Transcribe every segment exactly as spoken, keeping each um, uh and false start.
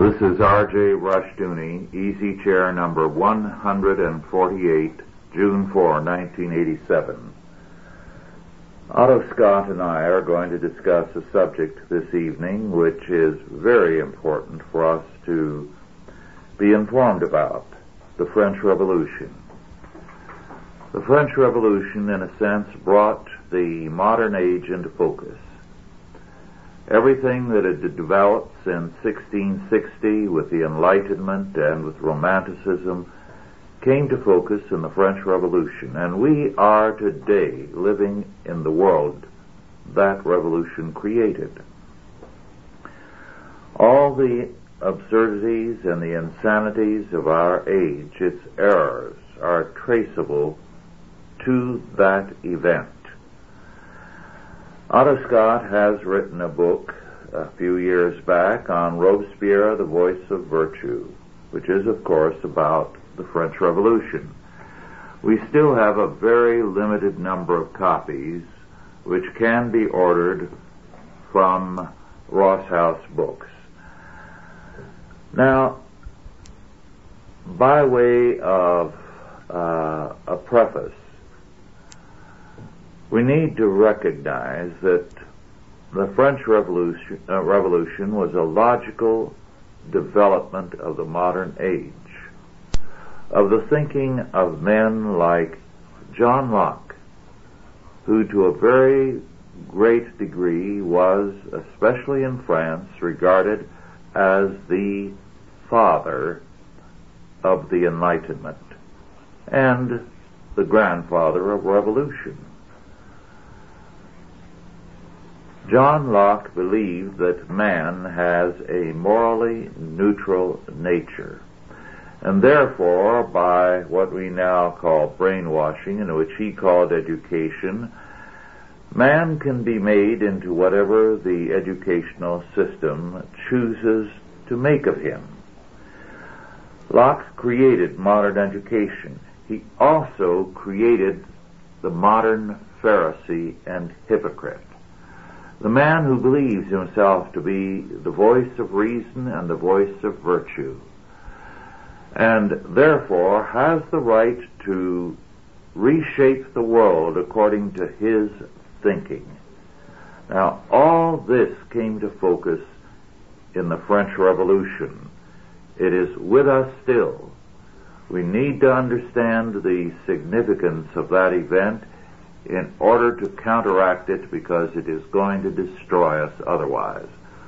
This is R J Rushdoony, Easy Chair number one hundred forty-eight, June fourth, nineteen eighty-seven. Otto Scott and I are going to discuss a subject this evening which is very important for us to be informed about, the French Revolution. The French Revolution, in a sense, brought the modern age into focus. Everything that had developed since sixteen sixty with the Enlightenment and with Romanticism came to focus in the French Revolution, and we are today living in the world that revolution created. All the absurdities and the insanities of our age, its errors, are traceable to that event. Otto Scott has written a book a few years back on Robespierre, the Voice of Virtue, which is, of course, about the French Revolution. We still have a very limited number of copies which can be ordered from Ross House Books. Now, by way of uh, a preface, we need to recognize that the French Revolution, uh, Revolution was a logical development of the modern age, of the thinking of men like John Locke, who to a very great degree was, especially in France, regarded as the father of the Enlightenment and the grandfather of revolution. John Locke believed that man has a morally neutral nature, and therefore, by what we now call brainwashing, and which he called education, man can be made into whatever the educational system chooses to make of him. Locke created modern education. He also created the modern Pharisee and hypocrite. The man who believes himself to be the voice of reason and the voice of virtue, and therefore has the right to reshape the world according to his thinking. Now, all this came to focus in the French Revolution. It is with us still. We need to understand the significance of that event in order to counteract it, because it is going to destroy us otherwise.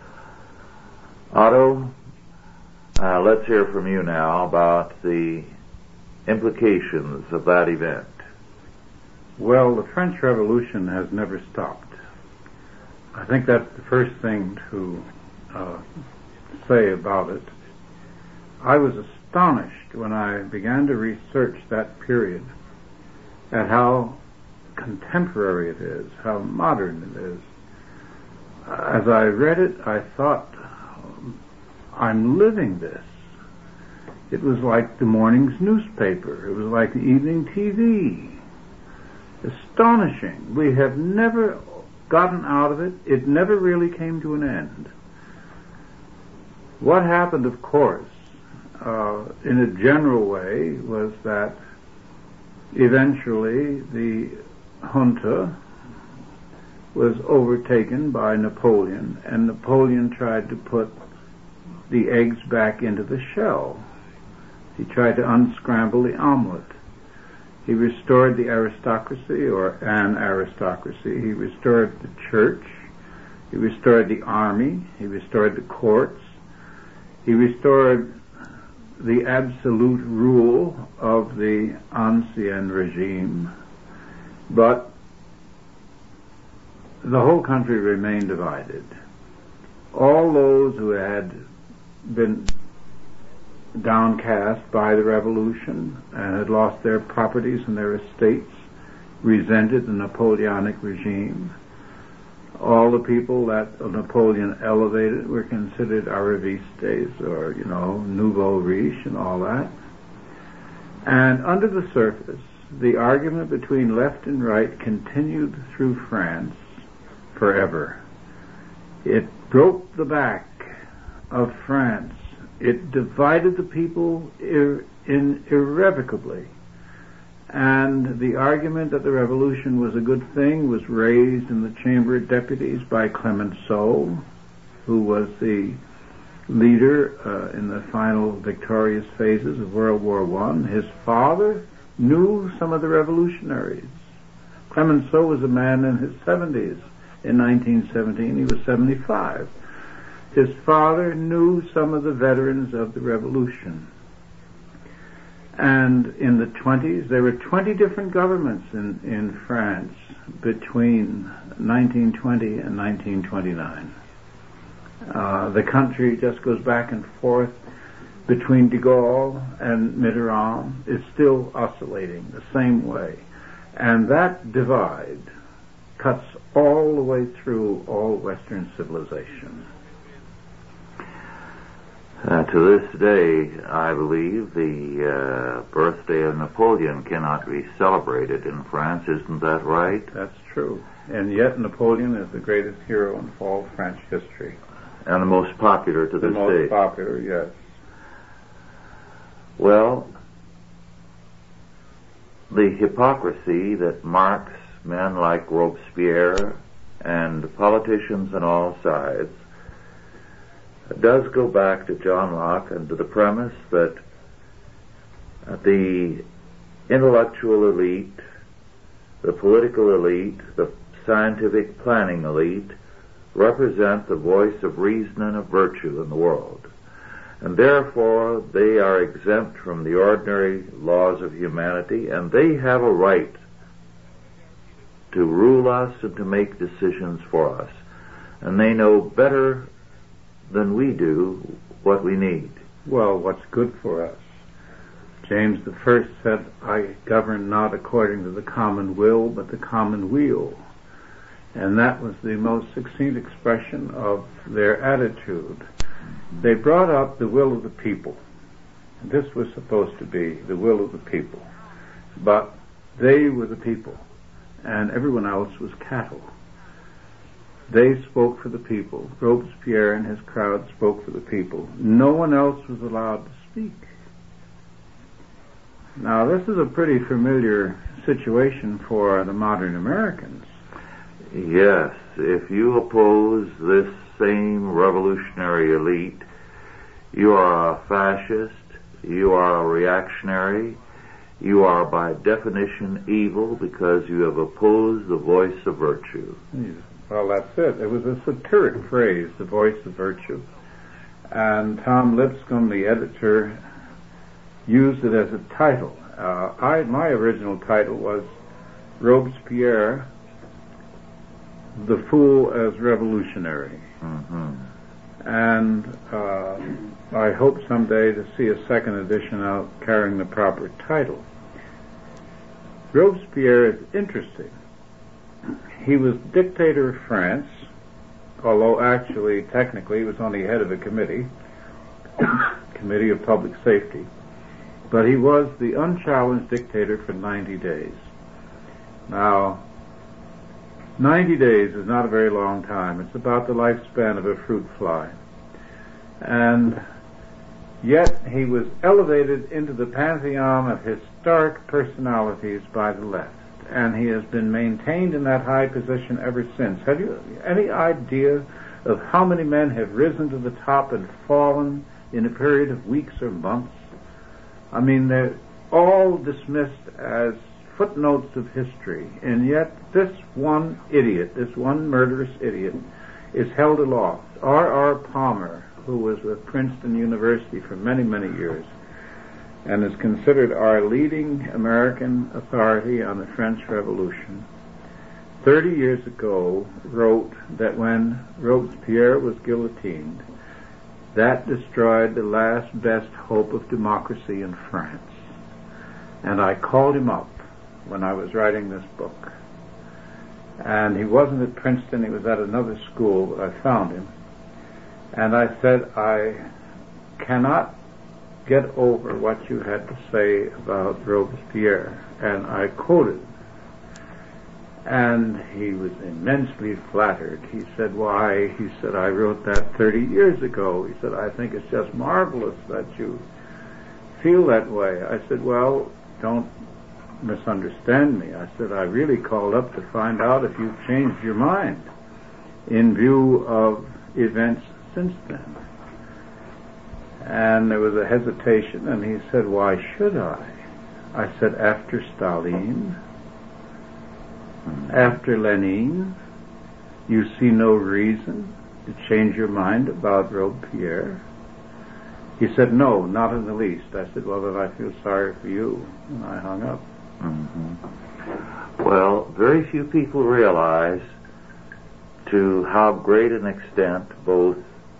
Otto, uh, let's hear from you now about the implications of that event. Well, the French Revolution has never stopped. I think that's the first thing to uh, say about it. I was astonished when I began to research that period at how contemporary it is, how modern it is. As I read it, I thought, I'm living this. It was like the morning's newspaper. It was like the evening T V. Astonishing. We have never gotten out of it. It never really came to an end. What happened, of course, uh, in a general way, was that eventually the junta was overtaken by Napoleon, and Napoleon tried to put the eggs back into the shell. He tried to unscramble the omelet. He restored the aristocracy, or an aristocracy. He restored the church. He restored the army. He restored the courts. He restored the absolute rule of the ancien regime. But the whole country remained divided. All those who had been downcast by the revolution and had lost their properties and their estates resented the Napoleonic regime. All the people that Napoleon elevated were considered arrivistes, or, you know, nouveau riche and all that. And under the surface, the argument between left and right continued through France forever. It broke the back of France It divided the people ir- in irrevocably. And the argument that the revolution was a good thing was raised in the Chamber of Deputies by Clemenceau, who was the leader uh, in the final victorious phases of World War One. His father knew some of the revolutionaries. Clemenceau was a man in his seventies. In nineteen seventeen, he was seventy-five. His father knew some of the veterans of the revolution. And in the twenties, there were twenty different governments in, in France between nineteen twenty and nineteen twenty-nine. Uh, the country just goes back and forth between de Gaulle and Mitterrand. It's still oscillating the same way. And that divide cuts all the way through all Western civilization. Uh, to this day, I believe the uh, birthday of Napoleon cannot be celebrated in France. Isn't that right? That's true. And yet Napoleon is the greatest hero in all French history. And the most popular to the this most day. popular, yes. Well, the hypocrisy that marks men like Robespierre and politicians on all sides does go back to John Locke and to the premise that the intellectual elite, the political elite, the scientific planning elite represent the voice of reason and of virtue in the world. And therefore they are exempt from the ordinary laws of humanity, and they have a right to rule us and to make decisions for us. And they know better than we do what we need. Well, what's good for us? James the First said, I govern not according to the common will, but the common weal. And that was the most succinct expression of their attitude. They brought up the will of the people. This was supposed to be the will of the people. But they were the people, and everyone else was cattle. They spoke for the people. Robespierre and his crowd spoke for the people. No one else was allowed to speak. Now, this is a pretty familiar situation for the modern Americans. Yes, if you oppose this same revolutionary elite, you are a fascist, you are a reactionary, you are by definition evil because you have opposed the voice of virtue. Well, that's it. It was a satiric phrase, the voice of virtue. And Tom Lipscomb, the editor, used it as a title. Uh, I, my original title was Robespierre, the Fool as Revolutionary. Mm-hmm. And uh, I hope someday to see a second edition out carrying the proper title. Robespierre is interesting. He was dictator of France, although actually, technically, he was only head of a committee, Committee of Public Safety. But he was the unchallenged dictator for ninety days. Now, ninety days is not a very long time. It's about the lifespan of a fruit fly. And yet he was elevated into the pantheon of historic personalities by the left. And he has been maintained in that high position ever since. Have you any idea of how many men have risen to the top and fallen in a period of weeks or months? I mean, they're all dismissed as footnotes of history, and yet this one idiot, this one murderous idiot, is held aloft. R R Palmer, who was with Princeton University for many, many years, and is considered our leading American authority on the French Revolution, thirty years ago wrote that when Robespierre was guillotined, that destroyed the last best hope of democracy in France. And I called him up when I was writing this book. And he wasn't at Princeton, he was at another school, but I found him. And I said, I cannot get over what you had to say about Robespierre. And I quoted. And he was immensely flattered. He said, why, he said, I wrote that thirty years ago. He said, I think it's just marvelous that you feel that way. I said, well, don't misunderstand me. I said, I really called up to find out if you've changed your mind in view of events since then. And there was a hesitation, and he said, why should I? I said, after Stalin, after Lenin, you see no reason to change your mind about Robespierre? He said, no, not in the least. I said, well, then I feel sorry for you. And I hung up. Mm-hmm. Well, very few people realize to how great an extent both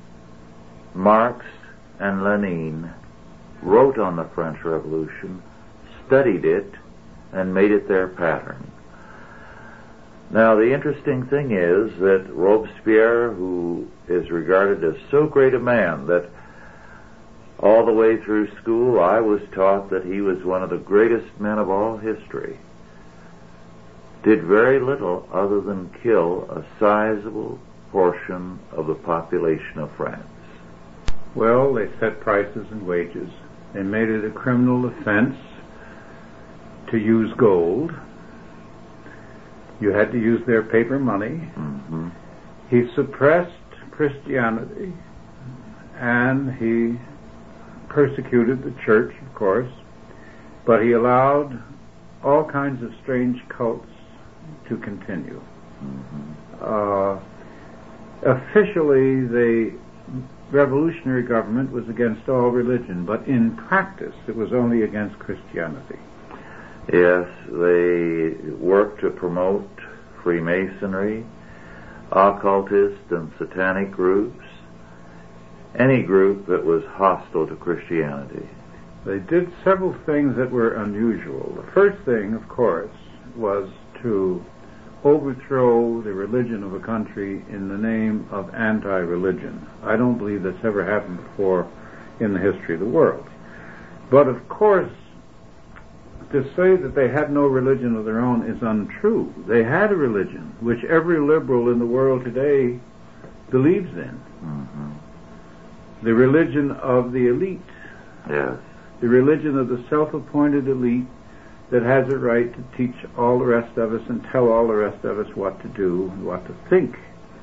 Marx and Lenin wrote on the French Revolution, studied it, and made it their pattern. Now, the interesting thing is that Robespierre, who is regarded as so great a man that all the way through school I was taught that he was one of the greatest men of all history, did very little other than kill a sizable portion of the population of France. Well, they set prices and wages. They made it a criminal offense to use gold. You had to use their paper money. Mm-hmm. He suppressed Christianity, and he persecuted the church, of course, but he allowed all kinds of strange cults to continue. Mm-hmm. Uh, officially, the revolutionary government was against all religion, but in practice, it was only against Christianity. Yes, they worked to promote Freemasonry, occultist and satanic groups, any group that was hostile to Christianity. They did several things that were unusual. The first thing, of course, was to overthrow the religion of a country in the name of anti-religion. I don't believe that's ever happened before in the history of the world. But of course, to say that they had no religion of their own is untrue. They had a religion, which every liberal in the world today believes in. Mm-hmm. The religion of the elite. Yes. The religion of the self-appointed elite that has a right to teach all the rest of us and tell all the rest of us what to do and what to think.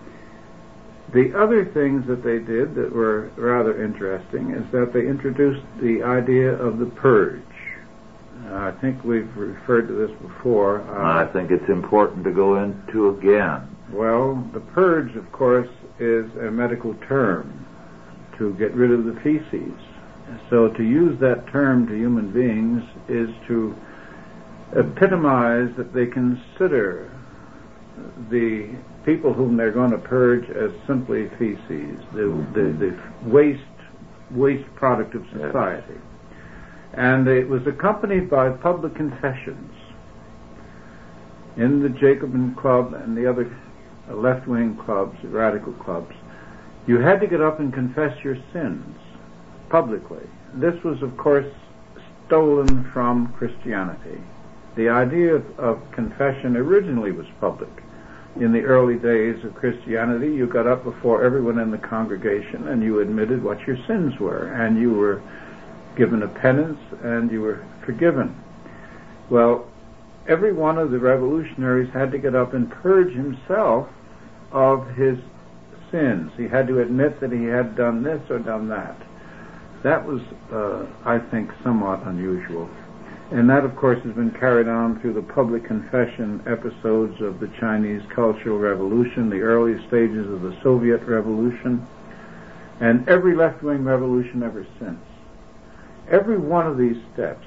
The other things that they did that were rather interesting is that they introduced the idea of the purge. Uh, I think we've referred to this before. Uh, I think it's important to go into again. Well, the purge, of course, is a medical term to get rid of the feces. So to use that term to human beings is to epitomize that they consider the people whom they're going to purge as simply feces, the, mm-hmm. the, the waste waste product of society. Yes. And it was accompanied by public confessions in the Jacobin Club and the other left-wing clubs, radical clubs. You had to get up and confess your sins publicly. This was, of course, stolen from Christianity. The idea of, of confession originally was public. In the early days of Christianity, you got up before everyone in the congregation and you admitted what your sins were, and you were given a penance and you were forgiven. Well, every one of the revolutionaries had to get up and purge himself of his sins. He had to admit that he had done this or done that. That was, uh, I think, somewhat unusual. And that, of course, has been carried on through the public confession episodes of the Chinese Cultural Revolution, the early stages of the Soviet Revolution, and every left-wing revolution ever since. Every one of these steps,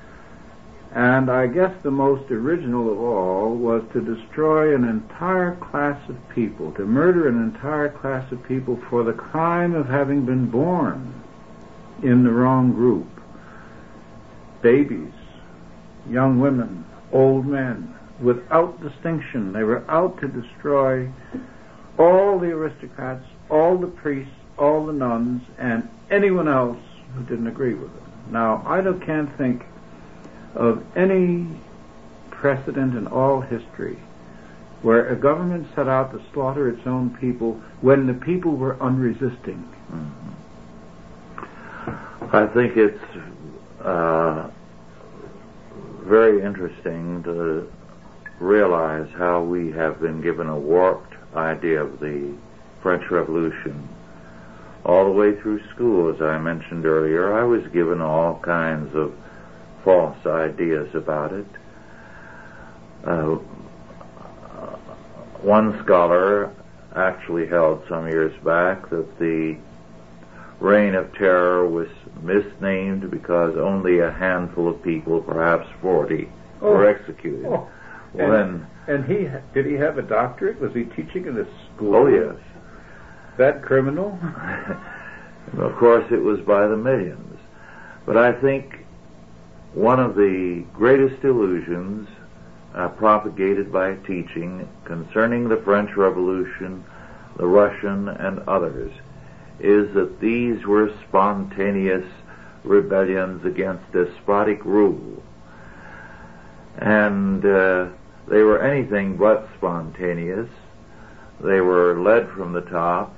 and I guess the most original of all, was to destroy an entire class of people, to murder an entire class of people for the crime of having been born in the wrong group. Babies, young women, old men, without distinction. They were out to destroy all the aristocrats, all the priests, all the nuns, and anyone else who didn't agree with them. Now, I don't, can't think of any precedent in all history where a government set out to slaughter its own people when the people were unresisting. Mm-hmm. I think it's uh, very interesting to realize how we have been given a warped idea of the French Revolution. All the way through school, as I mentioned earlier, I was given all kinds of false ideas about it. Uh, one scholar actually held some years back that the Reign of Terror was misnamed because only a handful of people, perhaps forty, oh. were executed. Oh. Well, and, then, and he did he have a doctorate? Was he teaching in a school? Oh, yes. That criminal? Of course, it was by the millions. But I think one of the greatest illusions uh, propagated by teaching concerning the French Revolution, the Russian, and others is that these were spontaneous rebellions against despotic rule. And uh, they were anything but spontaneous. They were led from the top.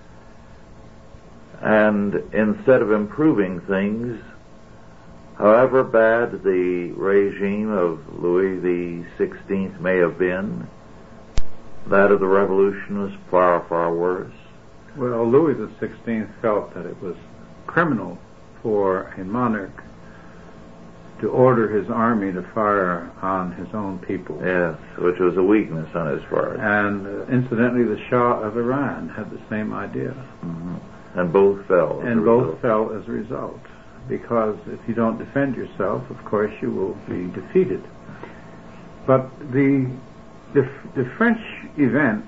And instead of improving things, however bad the regime of Louis the Sixteenth may have been, that of the Revolution was far, far worse. Well, Louis the Sixteenth felt that it was criminal for a monarch to order his army to fire on his own people. Yes, which was a weakness on his part. And uh, incidentally, the Shah of Iran had the same idea. Mm-hmm. And both fell. And both fell as a result. Because if you don't defend yourself, of course, you will be defeated. But the the, the French event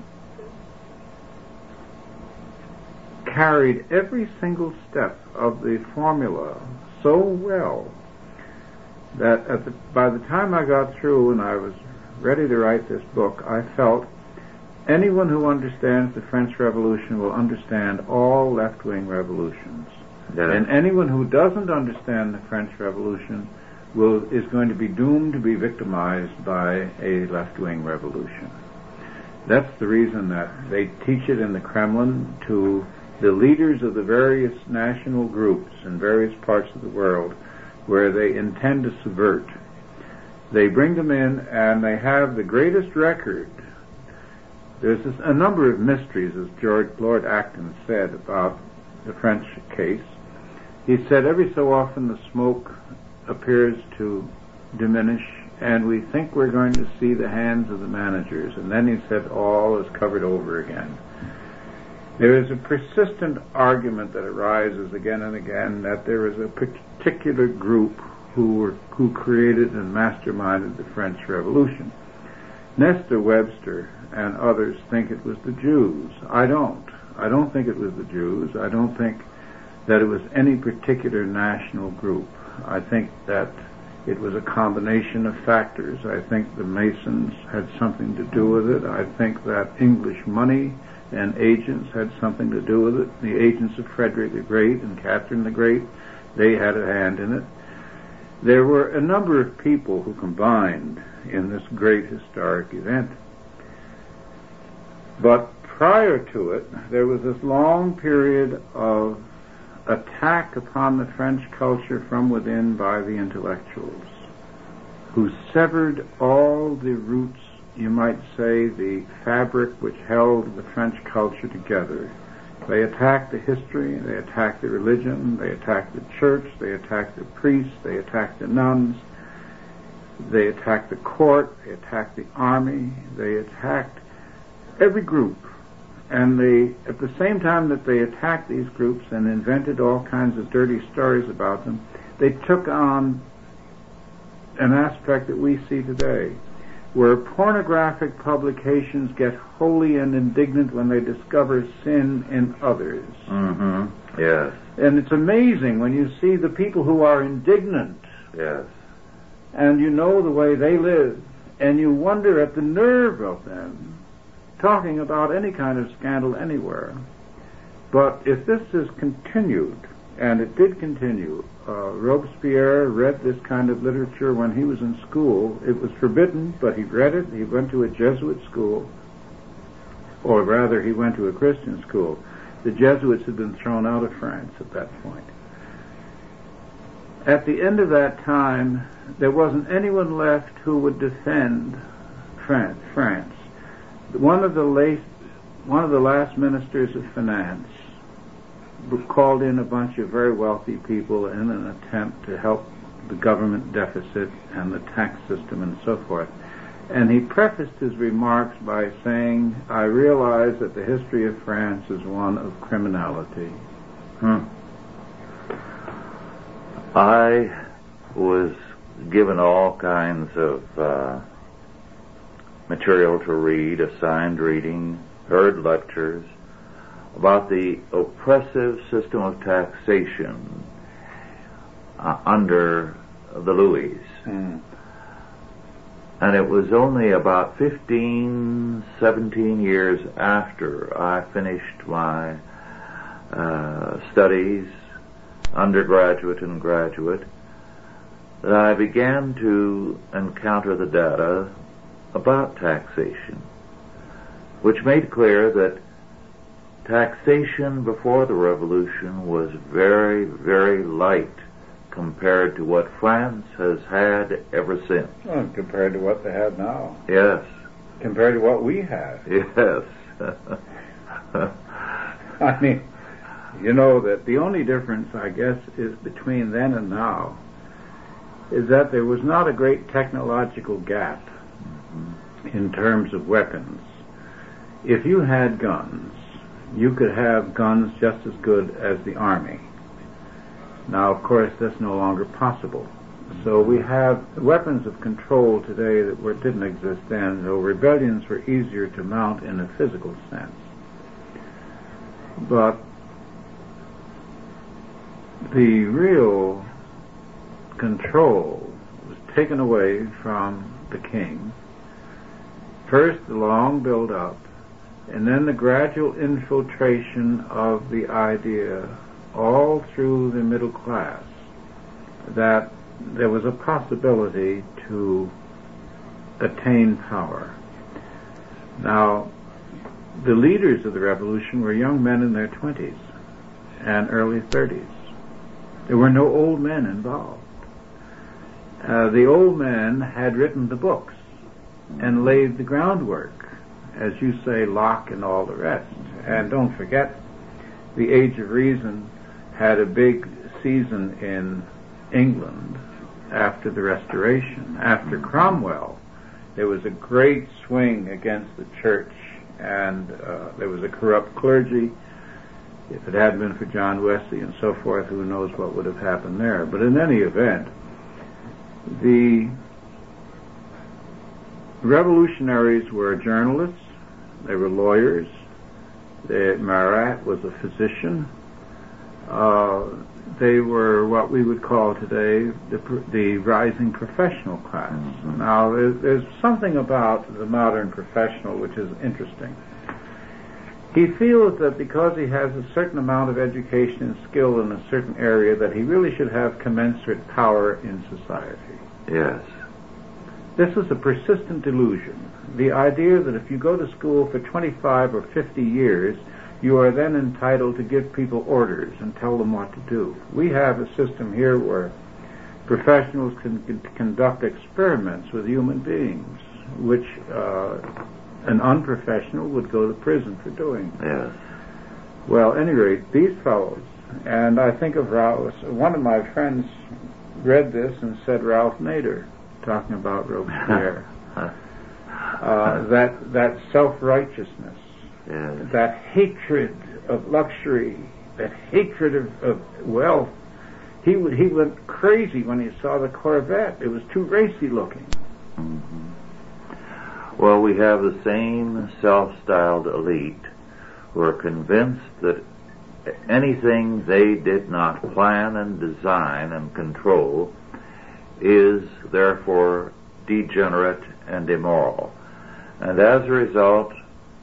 carried every single step of the formula so well that at the, by the time I got through and I was ready to write this book, I felt anyone who understands the French Revolution will understand all left-wing revolutions. Yeah. And anyone who doesn't understand the French Revolution will is going to be doomed to be victimized by a left-wing revolution. That's the reason that they teach it in the Kremlin to the leaders of the various national groups in various parts of the world where they intend to subvert. They bring them in and they have the greatest record. There's this, a number of mysteries, as George Lord Acton said about the French case. He said every so often the smoke appears to diminish and we think we're going to see the hands of the managers. And then he said all is covered over again. There is a persistent argument that arises again and again that there is a particular group who were, who created and masterminded the French Revolution. Nestor Webster and others think it was the Jews. I don't. I don't think it was the Jews. I don't think that it was any particular national group. I think that it was a combination of factors. I think the Masons had something to do with it. I think that English money and agents had something to do with it. The agents of Frederick the Great and Catherine the Great, they had a hand in it. There were a number of people who combined in this great historic event. But prior to it, there was this long period of attack upon the French culture from within by the intellectuals, who severed all the roots, you might say, the fabric which held the French culture together. They attacked the history, they attacked the religion, they attacked the church, they attacked the priests, they attacked the nuns, they attacked the court, they attacked the army, they attacked every group. And they, at the same time that they attacked these groups and invented all kinds of dirty stories about them, they took on an aspect that we see today, where pornographic publications get holy and indignant when they discover sin in others. Mm-hmm. Yes. And it's amazing when you see the people who are indignant. Yes. And you know the way they live, and you wonder at the nerve of them talking about any kind of scandal anywhere. But if this is continued, And it did continue. Uh, Robespierre read this kind of literature when he was in school. It was forbidden, but he read it. He went to a Jesuit school, or rather, he went to a Christian school. The Jesuits had been thrown out of France at that point. At the end of that time, there wasn't anyone left who would defend France. France. One of the last, one of the last ministers of finance called in a bunch of very wealthy people in an attempt to help the government deficit and the tax system and so forth. And he prefaced his remarks by saying, "I realize that the history of France is one of criminality." Hmm. I was given all kinds of uh, material to read, assigned reading, heard lectures about the oppressive system of taxation uh, under the Louis. Mm. And it was only about fifteen, seventeen years after I finished my uh, studies, undergraduate and graduate, that I began to encounter the data about taxation, which made clear that taxation before the Revolution was very, very light compared to what France has had ever since. Well, compared to what they have now. Yes. Compared to what we have. Yes. I mean, you know that the only difference, I guess, is between then and now is that there was not a great technological gap mm-hmm. in terms of weapons. If you had guns, you could have guns just as good as the army. Now, of course, that's no longer possible. So we have weapons of control today that were, didn't exist then, though rebellions were easier to mount in a physical sense. But the real control was taken away from the king. First, the long build-up, and then the gradual infiltration of the idea all through the middle class that there was a possibility to attain power. Now, the leaders of the revolution were young men in their twenties and early thirties. There were no old men involved. Uh, the old men had written the books and laid the groundwork, as you say, Locke and all the rest. And don't forget, the Age of Reason had a big season in England after the Restoration. After Cromwell, there was a great swing against the church, and uh, there was a corrupt clergy. If it hadn't been for John Wesley and so forth, who knows what would have happened there. But in any event, the revolutionaries were journalists, they were lawyers, they, Marat was a physician, uh, they were what we would call today the, the rising professional class. Mm-hmm. Now, there's, there's something about the modern professional which is interesting. He feels that because he has a certain amount of education and skill in a certain area, that he really should have commensurate power in society. Yes. This is a persistent delusion. The idea that if you go to school for twenty-five or fifty years, you are then entitled to give people orders and tell them what to do. We have a system here where professionals can, can conduct experiments with human beings, which uh, an unprofessional would go to prison for doing. Yes. Well, at any rate, these fellows, and I think of Ralph, one of my friends read this and said Ralph Nader, talking about Robespierre, uh, that that self-righteousness, yes. that hatred of luxury, that hatred of, of wealth. He w- he went crazy when he saw the Corvette. It was too racy looking. Mm-hmm. Well, we have the same self-styled elite who are convinced that anything they did not plan and design and control is therefore degenerate and immoral. And as a result,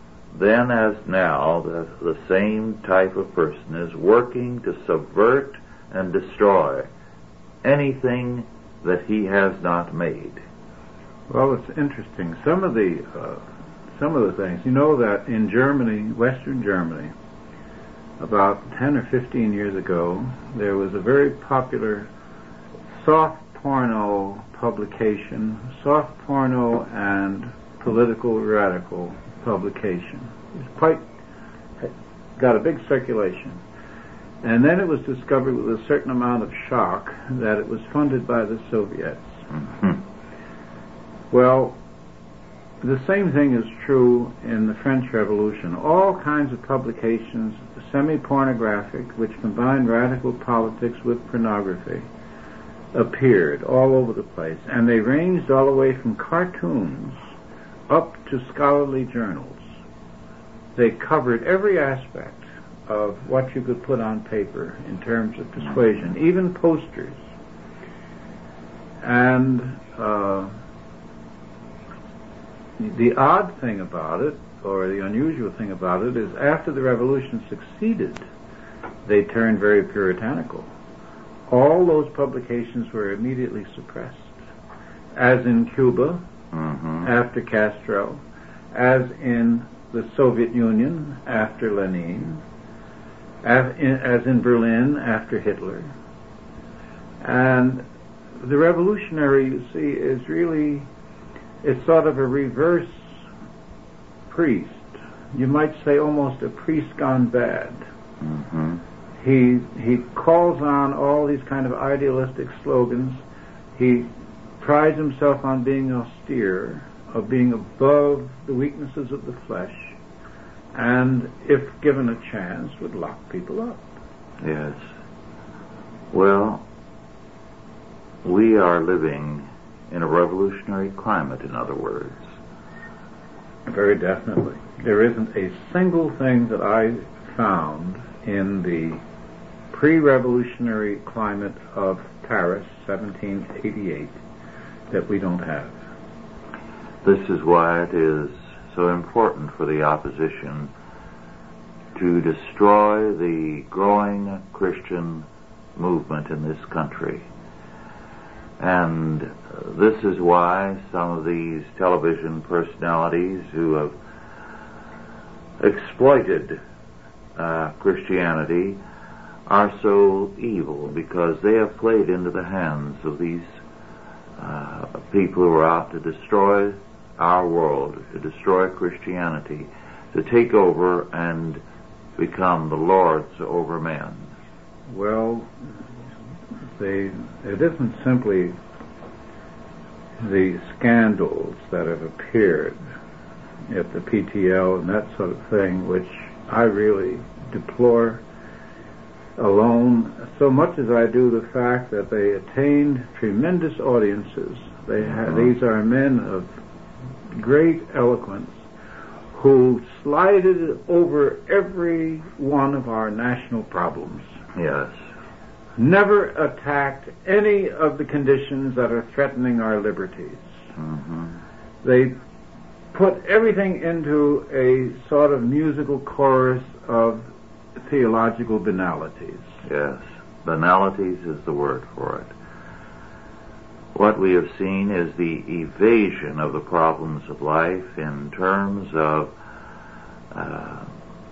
then as now, the, the same type of person is working to subvert and destroy anything that he has not made. Well, it's interesting. Some of the uh, some of the things, you know that in Germany, Western Germany, about ten or fifteen years ago, there was a very popular soft porno publication, soft porno and political radical publication. It was quite, got a big circulation. And then it was discovered with a certain amount of shock that it was funded by the Soviets. Mm-hmm. Well, the same thing is true in the French Revolution. All kinds of publications, semi-pornographic, which combined radical politics with pornography, appeared all over the place. And they ranged all the way from cartoons up to scholarly journals. They covered every aspect of what you could put on paper in terms of persuasion, even posters. And uh, the odd thing about it, or the unusual thing about it, is after the revolution succeeded, they turned very puritanical. All those publications were immediately suppressed, as in Cuba, mm-hmm. after Castro, as in the Soviet Union after Lenin, as in, as in Berlin after Hitler. And the revolutionary, you see, is really, it's sort of a reverse priest. You might say almost a priest gone bad. Mm-hmm. He he calls on all these kind of idealistic slogans. He prides himself on being austere, of being above the weaknesses of the flesh, and if given a chance, would lock people up. Yes. Well, we are living in a revolutionary climate, in other words. Very definitely. There isn't a single thing that I found in the pre-revolutionary climate of Paris, seventeen eighty-eight, that we don't have. This is why it is so important for the opposition to destroy the growing Christian movement in this country. And this is why some of these television personalities who have exploited uh, Christianity are so evil, because they have played into the hands of these uh, people who are out to destroy our world, to destroy Christianity, to take over and become the lords over men. Well, they, it isn't simply the scandals that have appeared at the P T L and that sort of thing, which I really deplore alone, so much as I do the fact that they attained tremendous audiences. They ha- these are men of great eloquence who slided over every one of our national problems. Yes. Never attacked any of the conditions that are threatening our liberties. Mm-hmm. They put everything into a sort of musical chorus of theological banalities. Yes. Banalities is the word for it. What we have seen is the evasion of the problems of life in terms of uh,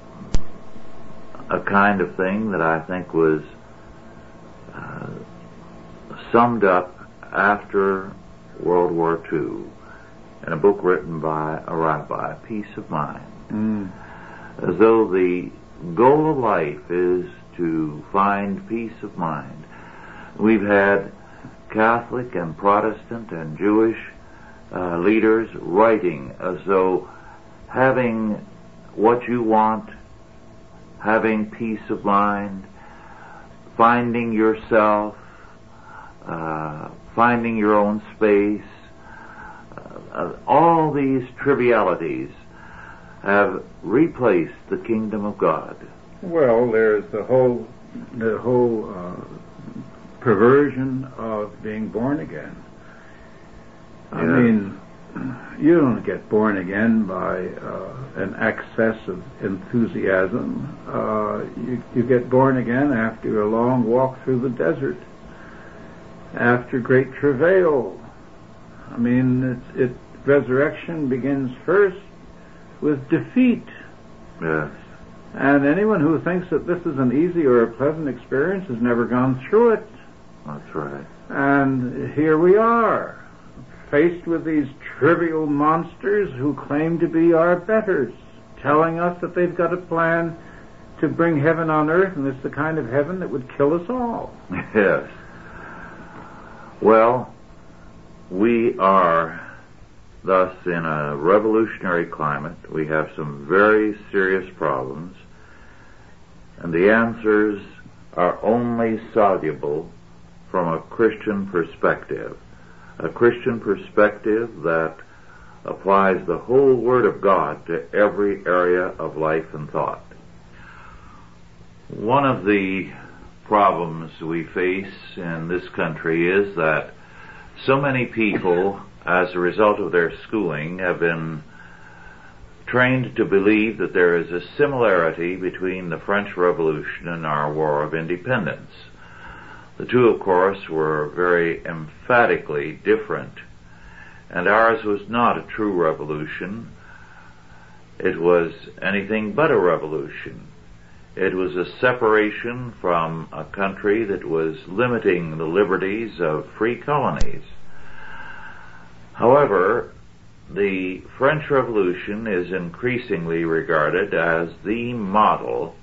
a kind of thing that I think was uh, summed up after World War Two in a book written by a rabbi, Peace of Mind. Mm. As though the goal of life is to find peace of mind. We've had Catholic and Protestant and Jewish uh, leaders writing as though having what you want, having peace of mind, finding yourself, uh, finding your own space, uh, uh, all these trivialities have replaced the kingdom of God. Well, there's the whole the whole uh, perversion of being born again. I Yeah. mean, you don't get born again by uh, an excess of enthusiasm. Uh, you, you get born again after a long walk through the desert, after great travail. I mean, it's, it resurrection begins first with defeat. Yes. And anyone who thinks that this is an easy or a pleasant experience has never gone through it. That's right. And here we are, faced with these trivial monsters who claim to be our betters, telling us that they've got a plan to bring heaven on earth, and it's the kind of heaven that would kill us all. Yes. Well, we are thus in a revolutionary climate. We have some very serious problems, and the answers are only soluble from a Christian perspective. A Christian perspective that applies the whole Word of God to every area of life and thought. One of the problems we face in this country is that so many people, as a result of their schooling, have been trained to believe that there is a similarity between the French Revolution and our War of Independence. The two, of course, were very emphatically different, and ours was not a true revolution. It was anything but a revolution. It was a separation from a country that was limiting the liberties of free colonies. However, the French Revolution is increasingly regarded as the model,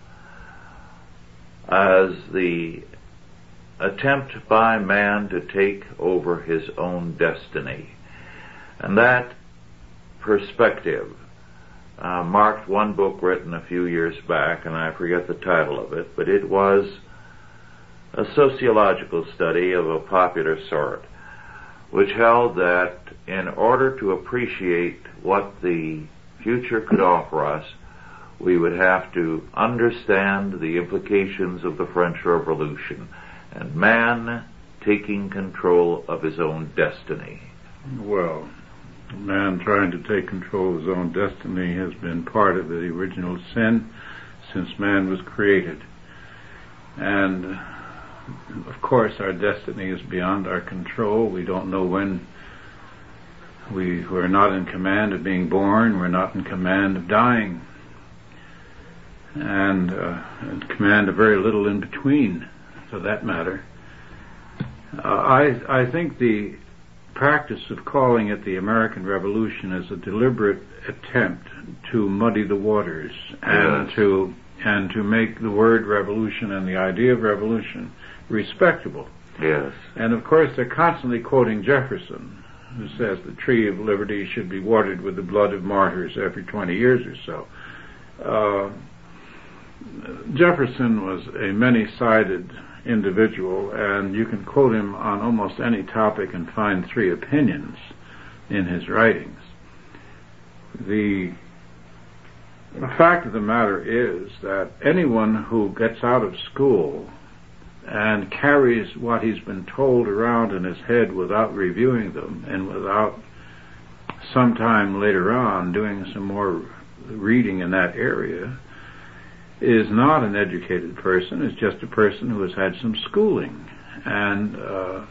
as the attempt by man to take over his own destiny. And that perspective uh, marked one book written a few years back, and I forget the title of it, but it was a sociological study of a popular sort, which held that in order to appreciate what the future could offer us, we would have to understand the implications of the French Revolution and man taking control of his own destiny. Well, man trying to take control of his own destiny has been part of the original sin since man was created. And, of course, our destiny is beyond our control. We don't know when. We, we're not in command of being born. We're not in command of dying. And uh, in command of very little in between, for that matter. Uh, I, I think the practice of calling it the American Revolution is a deliberate attempt to muddy the waters and yes. to and to make the word revolution and the idea of revolution respectable. Yes. And of course they're constantly quoting Jefferson, who says the tree of liberty should be watered with the blood of martyrs every twenty years or so. Uh, Jefferson was a many-sided individual, and you can quote him on almost any topic and find three opinions in his writings. The, the fact of the matter is that anyone who gets out of school and carries what he's been told around in his head without reviewing them and without sometime later on doing some more reading in that area is not an educated person, is just a person who has had some schooling. And uh,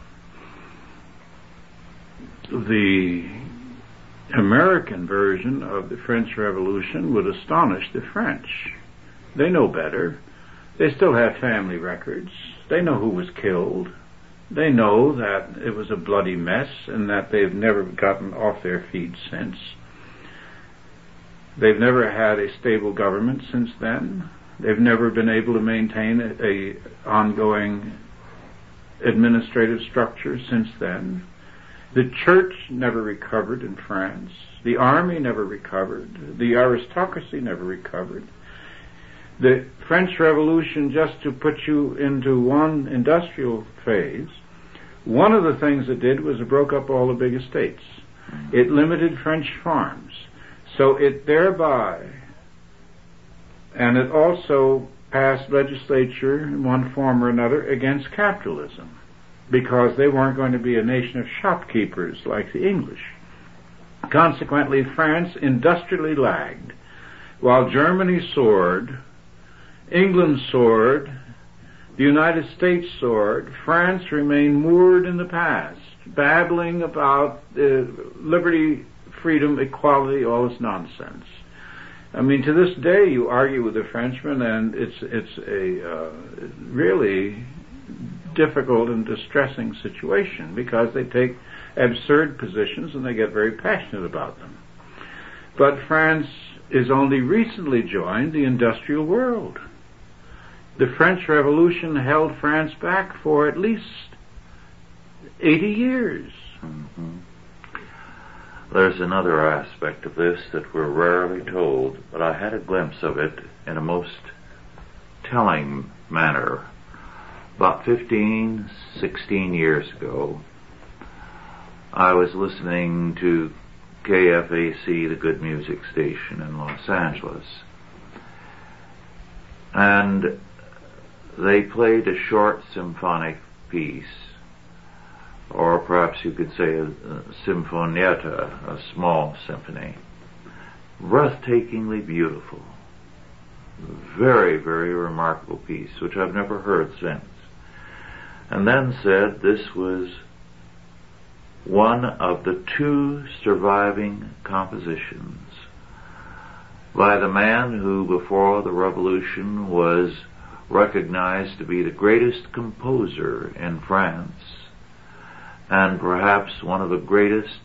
the American version of the French Revolution would astonish the French. They know better. They still have family records. They know who was killed. They know that it was a bloody mess and that they've never gotten off their feet since. They've never had a stable government since then. They've never been able to maintain a, a ongoing administrative structure since then. The church never recovered in France. The army never recovered. The aristocracy never recovered. The French Revolution, just to put you into one industrial phase, one of the things it did was it broke up all the big estates. It limited French farms. So it thereby, and it also passed legislature in one form or another against capitalism, because they weren't going to be a nation of shopkeepers like the English. Consequently, France industrially lagged. While Germany soared, England soared, the United States soared, France remained moored in the past, babbling about uh, liberty, freedom, equality, all this nonsense. I mean, to this day, you argue with a Frenchman, and it's it's a uh, really difficult and distressing situation because they take absurd positions and they get very passionate about them. But France is only recently joined the industrial world. The French Revolution held France back for at least eighty years. Mm-hmm. There's another aspect of this that we're rarely told, but I had a glimpse of it in a most telling manner. About fifteen, sixteen years ago, I was listening to K F A C, the Good Music Station in Los Angeles, and they played a short symphonic piece, or perhaps you could say a, a sinfonietta, a small symphony, breathtakingly beautiful, very, very remarkable piece, which I've never heard since. And then said this was one of the two surviving compositions by the man who before the revolution was recognized to be the greatest composer in France and perhaps one of the greatest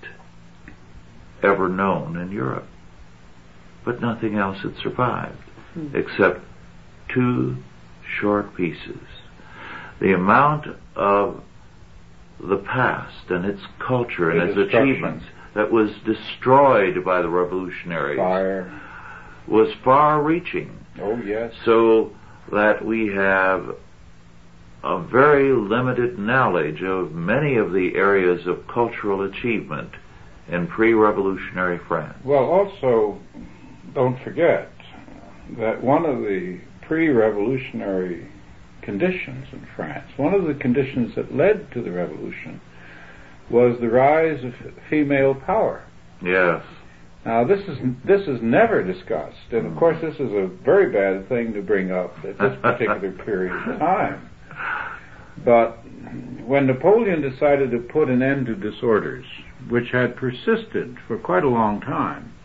ever known in Europe. But nothing else had survived mm. except two short pieces. The amount of the past and its culture and its achievements that was destroyed by the revolutionaries Fire. was far-reaching. Oh, yes. So that we have a very limited knowledge of many of the areas of cultural achievement in pre-revolutionary France. Well, also, don't forget that one of the pre-revolutionary conditions in France, one of the conditions that led to the revolution, was the rise of female power. Yes. Now, this is this is never discussed, and of course this is a very bad thing to bring up at this particular period of time. But when Napoleon decided to put an end to disorders, which had persisted for quite a long time,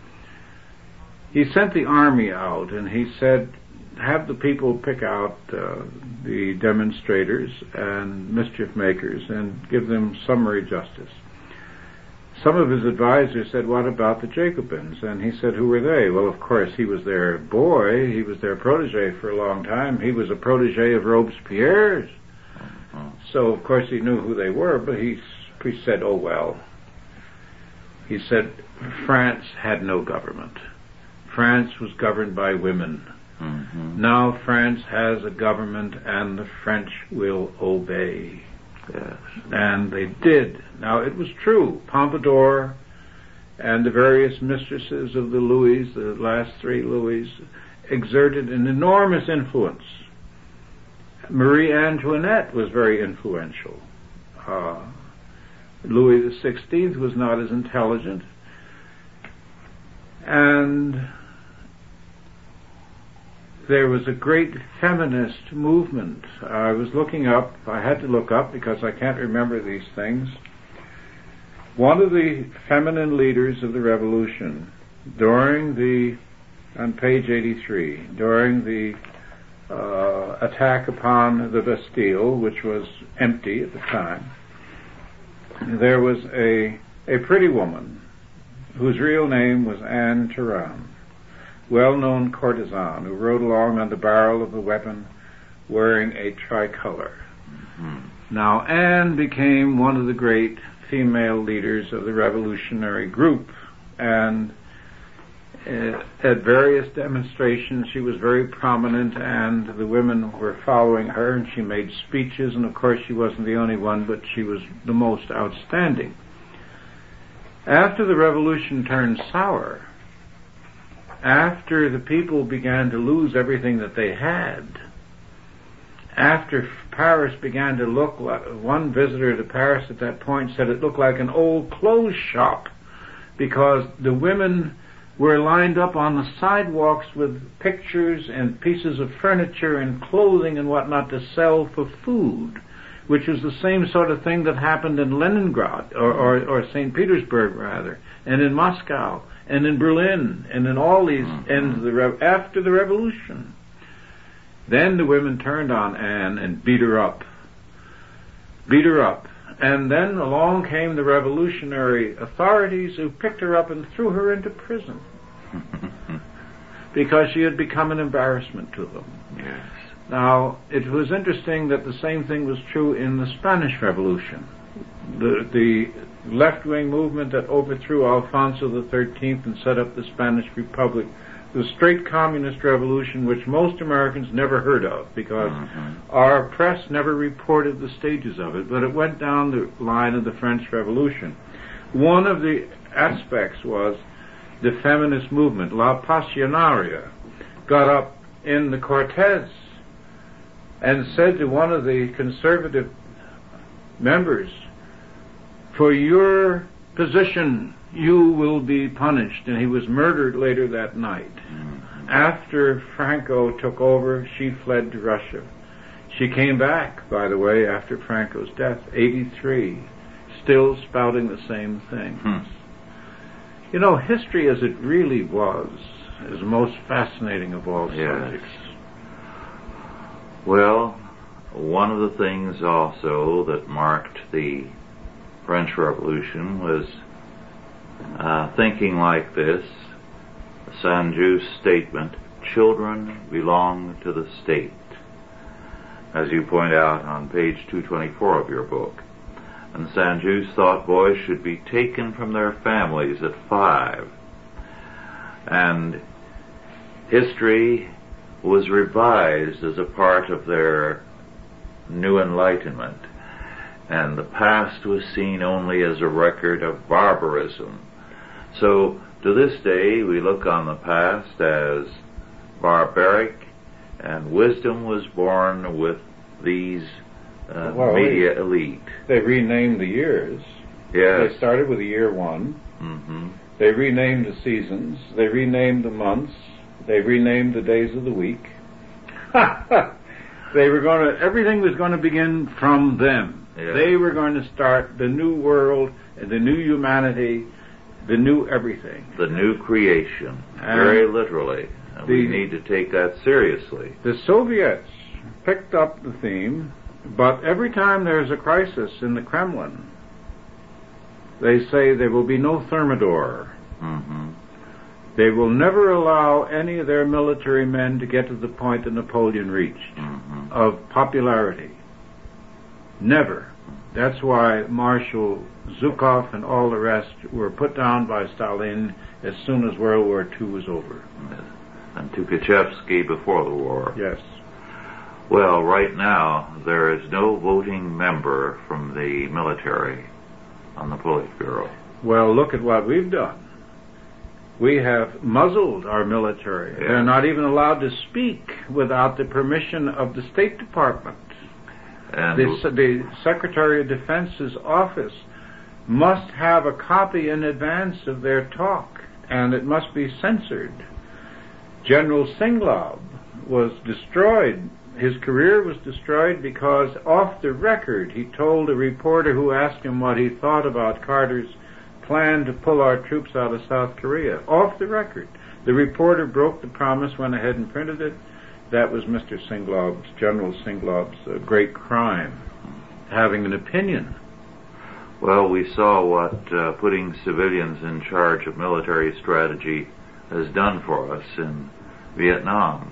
he sent the army out and he said, have the people pick out uh, the demonstrators and mischief makers and give them summary justice. Some of his advisors said, what about the Jacobins? And he said, who were they? Well, of course, he was their boy. He was their protege for a long time. He was a protege of Robespierre's. So, of course, he knew who they were, but he, he said, oh, well. He said, France had no government. France was governed by women. Mm-hmm. Now France has a government and the French will obey. Yes. And they did. Now it was true. Pompadour and the various mistresses of the Louis, the last three Louis, exerted an enormous influence. Marie Antoinette was very influential. Uh, Louis the Sixteenth was not as intelligent. And there was a great feminist movement. I was looking up, I had to look up because I can't remember these things. One of the feminine leaders of the revolution during the, on page eighty-three, during the uh, attack upon the Bastille, which was empty at the time, there was a, a pretty woman whose real name was Anne Turan, well-known courtesan who rode along on the barrel of the weapon wearing a tricolor. Mm-hmm. Now, Anne became one of the great female leaders of the revolutionary group, and uh, at various demonstrations she was very prominent, and the women were following her, and she made speeches, and of course she wasn't the only one, but she was the most outstanding. After the revolution turned sour, after the people began to lose everything that they had, after Paris began to look like, one visitor to Paris at that point said it looked like an old clothes shop. because the women were lined up on the sidewalks with pictures and pieces of furniture and clothing and whatnot to sell for food, which was the same sort of thing that happened in Leningrad, or, or, or Saint Petersburg rather, and in Moscow, and in Berlin, and in all these mm-hmm. ends of the rev- after the revolution. Then the women turned on Anne and beat her up. Beat her up. And then along came the revolutionary authorities who picked her up and threw her into prison because she had become an embarrassment to them. Yes. Now, it was interesting that the same thing was true in the Spanish Revolution. The, the left-wing movement that overthrew Alfonso the Thirteenth and set up the Spanish Republic, the straight communist revolution, which most Americans never heard of because mm-hmm. our press never reported the stages of it, but it went down the line of the French Revolution. One of the aspects was the feminist movement. La Pasionaria got up in the Cortes and said to one of the conservative members, "For your position you will be punished," and he was murdered later that night. Mm-hmm. After Franco took over, she fled to Russia. She came back, by the way, after Franco's death, eighty-three, still spouting the same things. Hmm. You know, history as it really was is the most fascinating of all yes. subjects. Well, one of the things also that marked the French Revolution was Uh, thinking like this, Saint-Just statement, children belong to the state, as you point out on page two twenty-four of your book. And Saint-Just thought boys should be taken from their families at five. And history was revised as a part of their new enlightenment. And the past was seen only as a record of barbarism. So, to this day, we look on the past as barbaric, and wisdom was born with these uh, well, media they, elite. They renamed the years. Yes. They started with the year one. Mm-hmm. They renamed the seasons. They renamed the months. They renamed the days of the week. They were going to, everything was going to begin from them. Yeah. They were going to start the new world, the new humanity, the new everything. The new creation, and very literally. And the, we need to take that seriously. The Soviets picked up the theme, but every time there's a crisis in the Kremlin, they say there will be no Thermidor. Mm-hmm. They will never allow any of their military men to get to the point that Napoleon reached mm-hmm. of popularity. Never. That's why Marshal Zhukov and all the rest were put down by Stalin as soon as World War Two was over. Yes. And Tukhachevsky before the war. Yes. Well, right now, there is no voting member from the military on the Politburo. Well, look at what we've done. We have muzzled our military. Yes. They're not even allowed to speak without the permission of the State Department. And the, the Secretary of Defense's office must have a copy in advance of their talk, and it must be censored. General Singlov was destroyed. His career was destroyed because off the record he told a reporter who asked him what he thought about Carter's plan to pull our troops out of South Korea. Off the record. The reporter broke the promise, went ahead and printed it. That was Mister Singlov's, General Singlov's uh, great crime, having an opinion. Well, we saw what uh, putting civilians in charge of military strategy has done for us in Vietnam.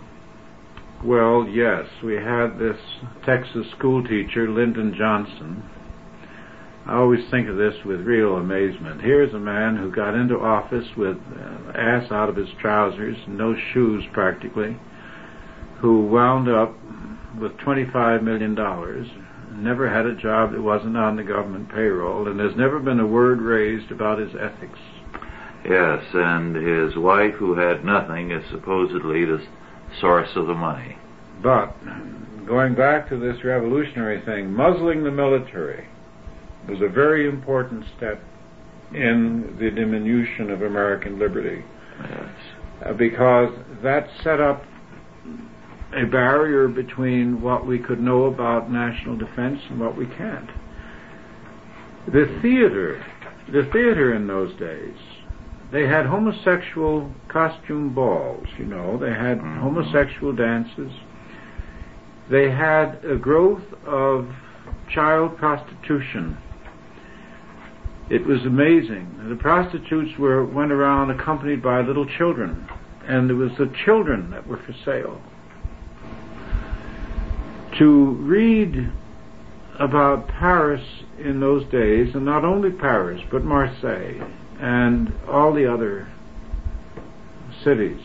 Well, yes, we had this Texas school teacher, Lyndon Johnson. I always think of this with real amazement. Here's a man who got into office with uh, ass out of his trousers, no shoes practically, who wound up with twenty-five million dollars, never had a job that wasn't on the government payroll, and there's never been a word raised about his ethics. Yes, and his wife, who had nothing, is supposedly the source of the money. But, going back to this revolutionary thing, muzzling the military was a very important step in the diminution of American liberty. Yes. Uh, because that set up a barrier between what we could know about national defense and what we can't. The theater, the theater in those days, they had homosexual costume balls, you know, they had mm-hmm. homosexual dances, they had a growth of child prostitution. It was amazing. The prostitutes were went around accompanied by little children, and there was the children that were for sale. To read about Paris in those days, and not only Paris, but Marseille, and all the other cities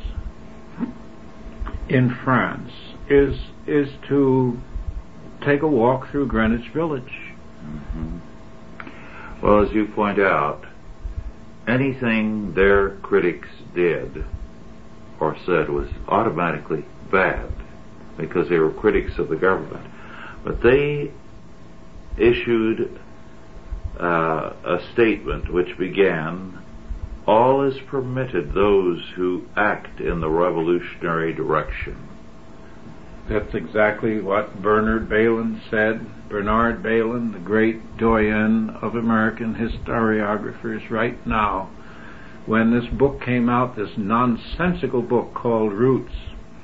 in France, is is to take a walk through Greenwich Village. Mm-hmm. Well, as you point out, anything their critics did or said was automatically bad because they were critics of the government. But they issued uh, a statement which began, "All is permitted those who act in the revolutionary direction." That's exactly what Bernard Bailyn said. Bernard Bailyn, the great doyen of American historiographers right now, when this book came out, this nonsensical book called Roots,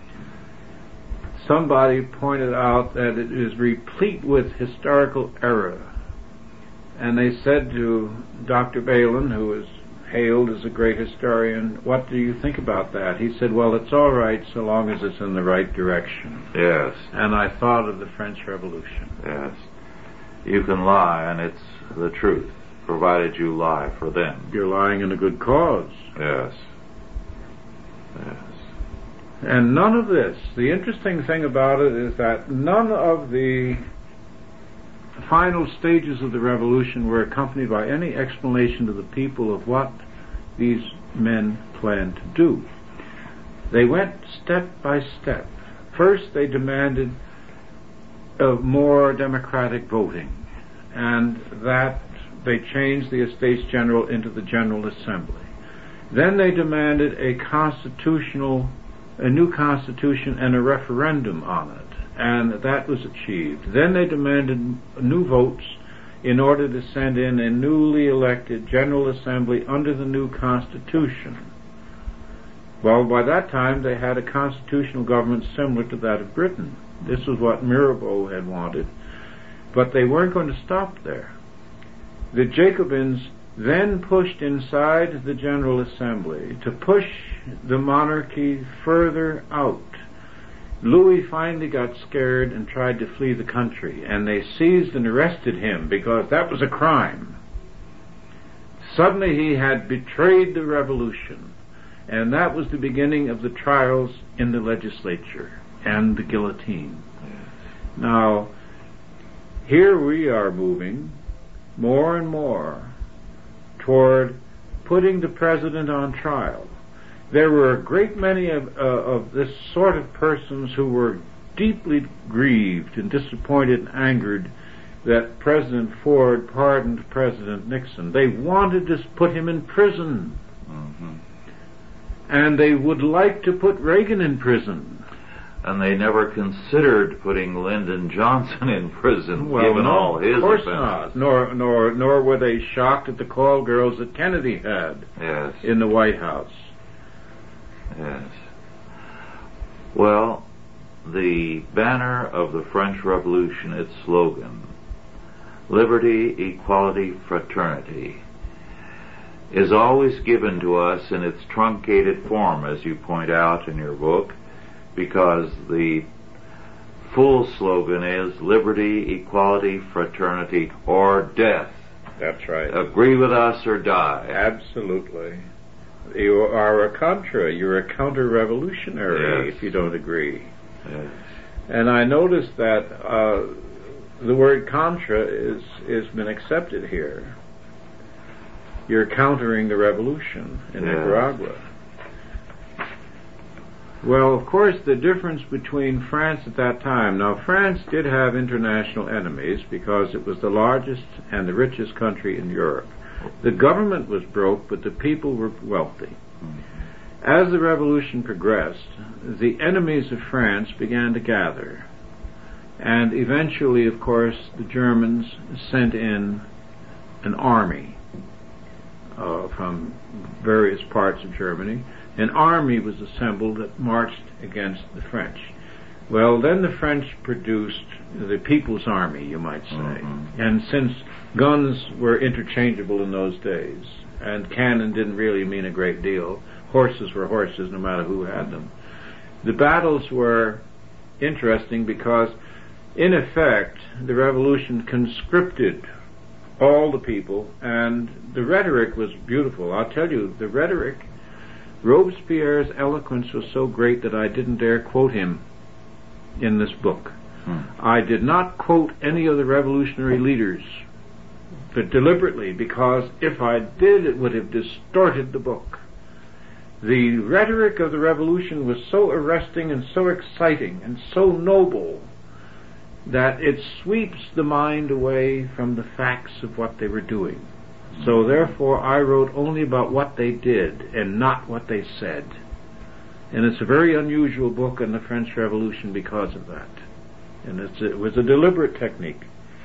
somebody pointed out that it is replete with historical error. And they said to Doctor Bailyn, who is hailed as a great historian, "What do you think about that?" He said, "Well, it's all right so long as it's in the right direction." Yes. And I thought of the French Revolution. Yes. You can lie, and it's the truth, provided you lie for them. You're lying in a good cause. Yes. Yes. And none of this, the interesting thing about it is that none of the final stages of the revolution were accompanied by any explanation to the people of what these men planned to do. They went step by step. First, they demanded uh, more democratic voting, and that they changed the Estates General into the General Assembly. Then they demanded a constitutional, a new constitution and a referendum on it, and that was achieved. Then they demanded new votes in order to send in a newly elected General Assembly under the new Constitution. Well, by that time they had a constitutional government similar to that of Britain. This was what Mirabeau had wanted. But they weren't going to stop there. The Jacobins then pushed inside the General Assembly to push the monarchy further out. Louis finally got scared and tried to flee the country, and they seized and arrested him because that was a crime. Suddenly he had betrayed the revolution, and that was the beginning of the trials in the legislature and the guillotine. Now, here we are moving more and more toward putting the president on trial. There were a great many of, uh, of this sort of persons who were deeply grieved and disappointed and angered that President Ford pardoned President Nixon. They wanted to put him in prison. Mm-hmm. And they would like to put Reagan in prison. And they never considered putting Lyndon Johnson in prison, well, given no, all his of course offenses. Not. Nor, nor, nor were they shocked at the call girls that Kennedy had yes. in the White House. Yes. Well, the banner of the French Revolution, its slogan, liberty, equality, fraternity, is always given to us in its truncated form, as you point out in your book, because the full slogan is liberty, equality, fraternity, or death. That's right. Agree with us or die. Absolutely. You are a contra. You're a counter-revolutionary yes. if you don't agree. Yes. And I noticed that uh, the word contra is is been accepted here. You're countering the revolution in yes. Nicaragua. Well, of course, the difference between France at that time, now France did have international enemies because it was the largest and the richest country in Europe. The government was broke, but the people were wealthy. As the revolution progressed, the enemies of France began to gather. And eventually, of course, the Germans sent in an army uh, from various parts of Germany. An army was assembled that marched against the French. Well, then the French produced the People's Army, you might say. Mm-hmm. And since guns were interchangeable in those days, and cannon didn't really mean a great deal, horses were horses no matter who had them, the battles were interesting because, in effect, the revolution conscripted all the people, and the rhetoric was beautiful. I'll tell you, the rhetoric, Robespierre's eloquence was so great that I didn't dare quote him in this book. Hmm. I did not quote any of the revolutionary leaders, but deliberately, because if I did, it would have distorted the book. The rhetoric of the revolution was so arresting and so exciting and so noble that it sweeps the mind away from the facts of what they were doing. So therefore I wrote only about what they did and not what they said. And it's a very unusual book on the French Revolution because of that. And it's, it was a deliberate technique.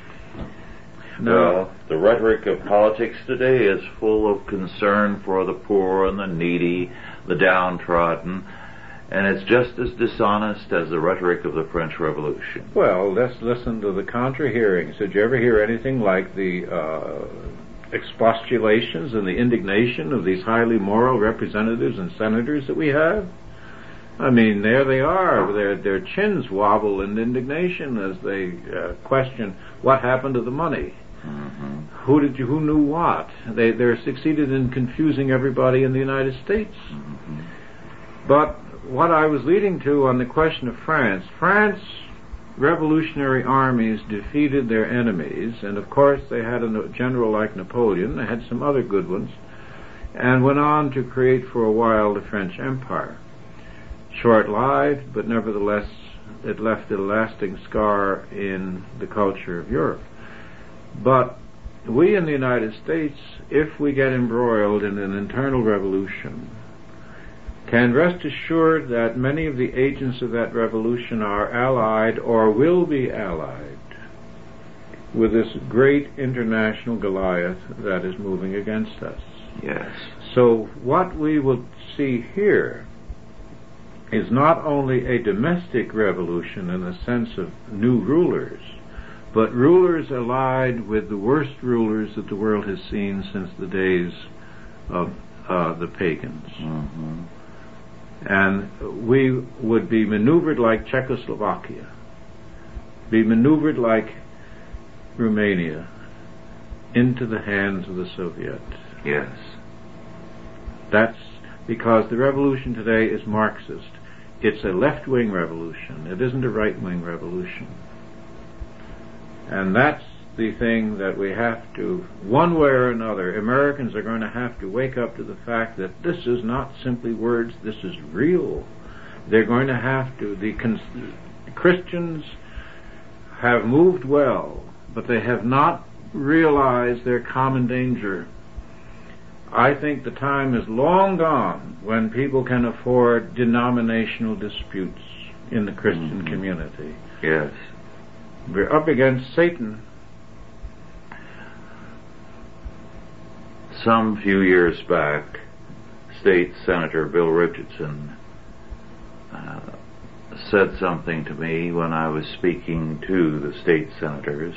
Now, well, the rhetoric of politics today is full of concern for the poor and the needy, the downtrodden, and it's just as dishonest as the rhetoric of the French Revolution. Well, let's listen to the Contra hearings. Did you ever hear anything like the uh, expostulations and the indignation of these highly moral representatives and senators that we have? I mean, there they are. Their their chins wobble in indignation as they uh, question what happened to the money. Mm-hmm. Who did you? Who knew what? They they're succeeded in confusing everybody in the United States. Mm-hmm. But what I was leading to on the question of France, France revolutionary armies defeated their enemies, and of course they had a general like Napoleon. They had some other good ones, and went on to create for a while the French Empire. Short-lived, but nevertheless it left a lasting scar in the culture of Europe. But we in the United States, if we get embroiled in an internal revolution, can rest assured that many of the agents of that revolution are allied or will be allied with this great international Goliath that is moving against us. Yes. So what we will see here is not only a domestic revolution in the sense of new rulers, but rulers allied with the worst rulers that the world has seen since the days of uh, the pagans. Mm-hmm. And we would be maneuvered like Czechoslovakia, be maneuvered like Romania into the hands of the Soviets. Yes. That's because the revolution today is Marxist. It's a left-wing revolution. It isn't a right-wing revolution. And that's the thing that we have to, one way or another, Americans are going to have to wake up to the fact that this is not simply words, this is real. They're going to have to, the cons- Christians have moved well, but they have not realized their common danger. I think the time is long gone when people can afford denominational disputes in the Christian mm-hmm. community. Yes. We're up against Satan. Some few years back, State Senator Bill Richardson uh, said something to me when I was speaking to the state senators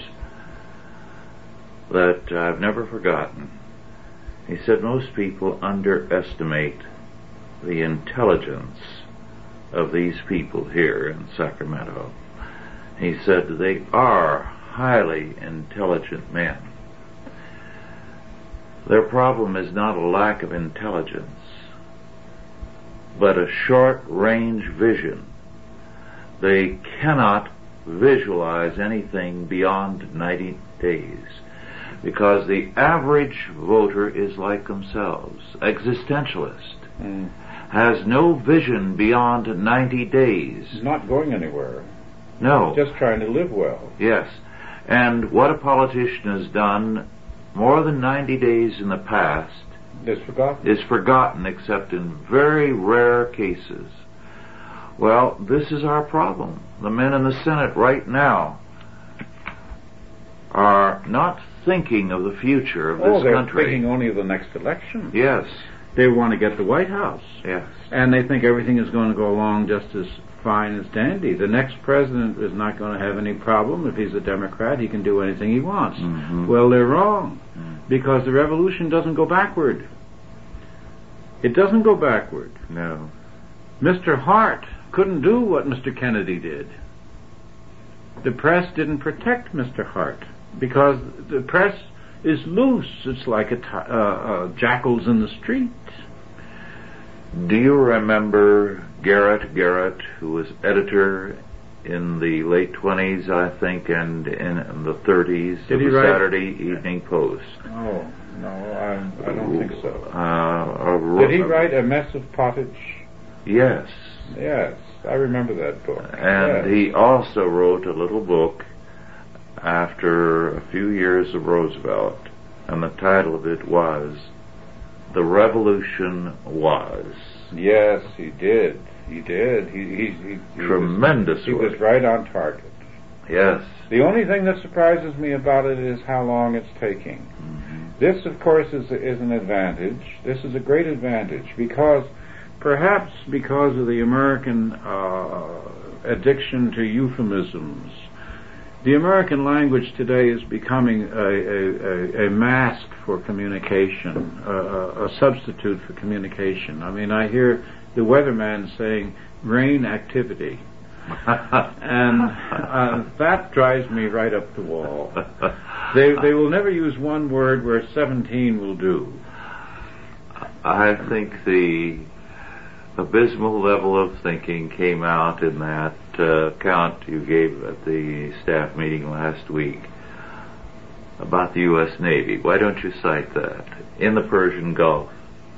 that I've never forgotten. He said most people underestimate the intelligence of these people here in Sacramento. He said they are highly intelligent men. Their problem is not a lack of intelligence, but a short-range vision. They cannot visualize anything beyond ninety days. Because the average voter is like themselves, existentialist, mm. has no vision beyond ninety days. Not going anywhere. No. Just trying to live well. Yes. And what a politician has done more than ninety days in the past is forgotten. is forgotten except in very rare cases. Well, this is our problem. The men in the Senate right now are not thinking of the future of this oh, they're country. thinking only of the next election. Yes. They want to get the White House. Yes. And they think everything is going to go along just as fine as dandy. The next president is not going to have any problem. If he's a Democrat, he can do anything he wants. Mm-hmm. Well, they're wrong, mm-hmm. because the revolution doesn't go backward. It doesn't go backward. No. Mister Hart couldn't do what Mister Kennedy did. The press didn't protect Mister Hart because the press is loose. It's like a t- uh, uh, jackals in the street. Do you remember Garrett Garrett, who was editor in the late twenties, I think, and in the thirties Did of he the write? Saturday Evening Post? Oh, no, I, I don't think so. Uh, Did he write A Mess of Pottage? Yes. Yes, I remember that book. And yes. he also wrote a little book after a few years of Roosevelt, and the title of it was The Revolution Was. Yes, he did. He did. He, he, he, he Tremendous was, He work. was right on target. Yes. The only thing that surprises me about it is how long it's taking. Mm-hmm. This, of course, is, is an advantage. This is a great advantage because, perhaps because of the American uh, addiction to euphemisms, the American language today is becoming a, a, a, a mask for communication, a, a substitute for communication. I mean, I hear the weatherman saying rain activity, and uh, that drives me right up the wall. They they will never use one word where seventeen will do. I think the abysmal level of thinking came out in that uh, account you gave at the staff meeting last week about the U S Navy. Why don't you cite that? In the Persian Gulf,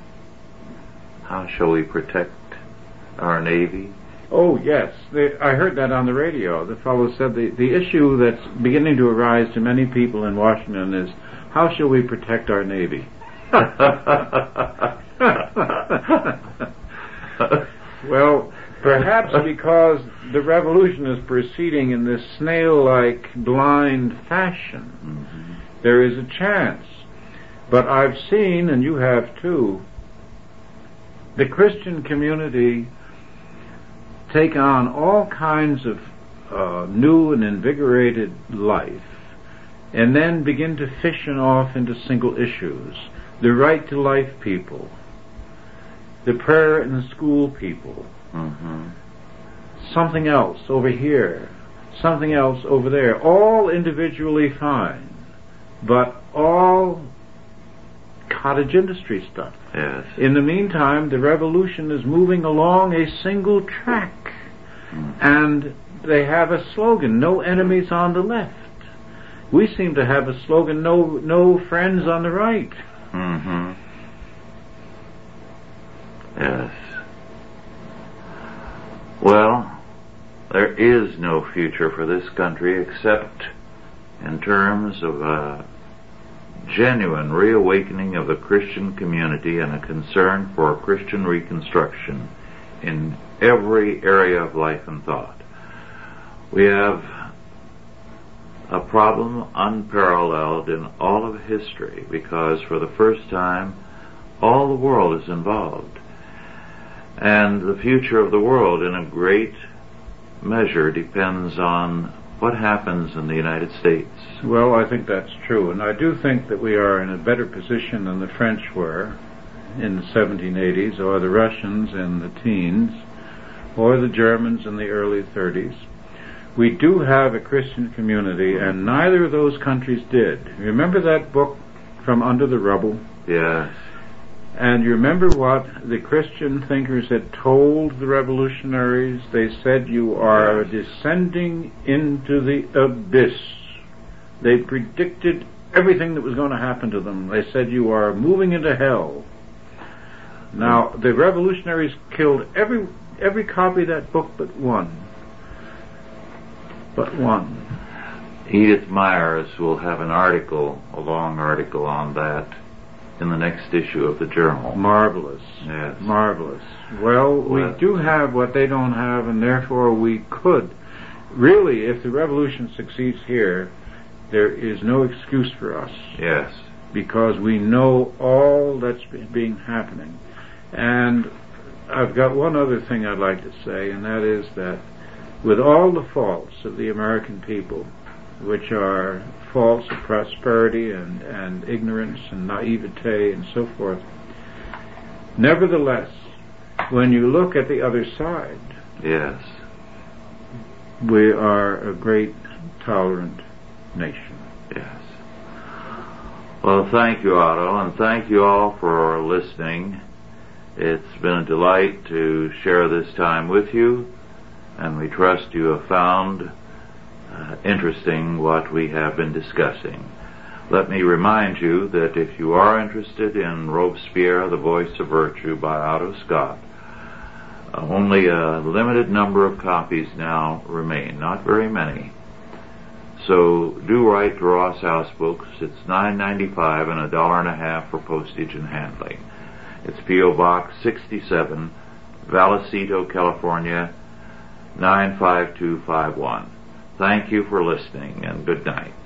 how shall we protect our Navy? Oh, yes. They, I heard that on the radio. The fellow said the, the issue that's beginning to arise to many people in Washington is, how shall we protect our Navy? Well, perhaps because the revolution is proceeding in this snail-like, blind fashion, Mm-hmm. there is a chance. But I've seen, and you have too, the Christian community take on all kinds of uh, new and invigorated life, and then begin to fission off into single issues. The right to life people, the prayer in the school people, Mm-hmm. something else over here, something else over there, all individually fine, but all cottage industry stuff. Yes. In the meantime, the revolution is moving along a single track, Mm-hmm. and they have a slogan, no enemies on the left. We seem to have a slogan, no no friends on the right. Mm-hmm. Yes. Well, there is no future for this country except in terms of a genuine reawakening of the Christian community and a concern for Christian reconstruction in every area of life and thought. We have a problem unparalleled in all of history because for the first time all the world is involved. And the future of the world in a great measure depends on what happens in the United States. Well, I think that's true, and I do think that we are in a better position than the French were in the seventeen eighties, or the Russians in the teens, or the Germans in the early thirties. We do have a Christian community, and neither of those countries did. Remember that book, From Under the Rubble? Yes. And you remember what the Christian thinkers had told the revolutionaries? They said, you are Yes. descending into the abyss. They predicted everything that was going to happen to them. They said, you are moving into hell. Now, the revolutionaries killed every every copy of that book but one. But one. Edith Myers will have an article, a long article on that in the next issue of the journal. Marvelous. Yes. Marvelous. Well, Well, we do have what they don't have, and therefore we could. Really, if the revolution succeeds here, there is no excuse for us. Yes. Because we know all that's being happening. And I've got one other thing I'd like to say, and that is that with all the faults of the American people, which are faults of prosperity and, and ignorance and naivete and so forth, nevertheless, when you look at the other side, Yes. we are a great tolerant nation. Yes. Well, thank you, Otto, and thank you all for listening. It's been a delight to share this time with you, and we trust you have found uh, interesting what we have been discussing. Let me remind you that if you are interested in Robespierre, The Voice of Virtue by Otto Scott, uh, only a limited number of copies now remain, not very many. So do write to Ross House Books. It's nine ninety-five and a dollar and a half for postage and handling. It's P O Box sixty-seven, Vallecito, California, nine five two five one. Thank you for listening, and good night.